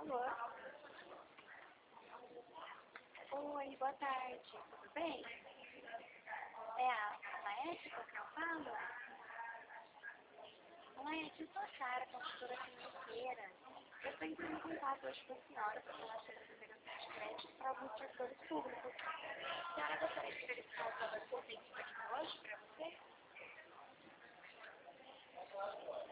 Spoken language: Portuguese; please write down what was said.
Alô? Oi, boa tarde. Tudo bem? É a Laética que eu falo? Laética, eu sou a Sara, consultora financeira. Eu estou entrando em contato hoje com a senhora para falar sobre as operações de crédito para alguns setores públicos. A senhora gostaria de verificar o valor que eu tenho disponível hoje para você?